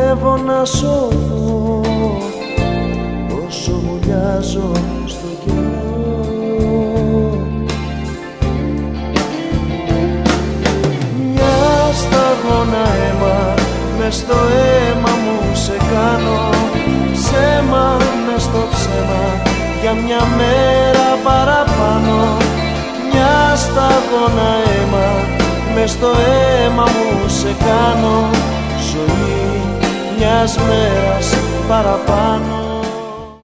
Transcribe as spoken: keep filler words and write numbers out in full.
κινδυνεύω να σωθώ όσο βουλιάζω στο καιρό. Μια σταγόνα αίμα μες στο αίμα μου σε κάνω, ψέμα μες στο ψέμα για μια μέρα παραπάνω. Μια σταγόνα αίμα μες στο αίμα μου σε κάνω, ζωή μιας μέρας παραπάνω.